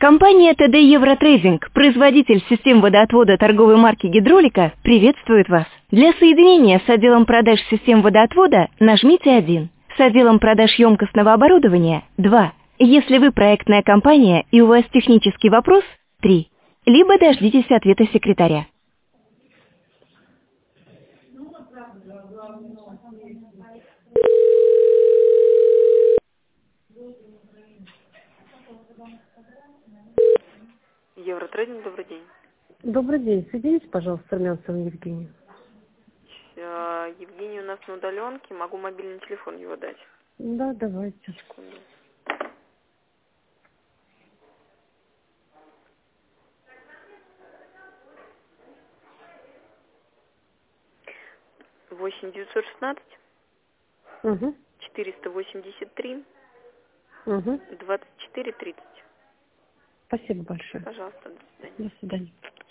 Компания ТД Евротрейдинг, производитель систем водоотвода торговой марки «Гидролика», приветствует вас. Для соединения с отделом продаж систем водоотвода нажмите 1. С отделом продаж емкостного оборудования – 2. Если вы проектная компания и у вас технический вопрос – 3. Либо дождитесь ответа секретаря. Евротрейдинг, добрый день. Добрый день. Соедините, пожалуйста, с Армянцевым Евгением. Евгений у нас на удаленке. Могу мобильный телефон его дать. Да, давайте. Секунду. Восемь 916 Угу. 483 Угу. 24 30. Спасибо большое. Пожалуйста, до свидания. До свидания.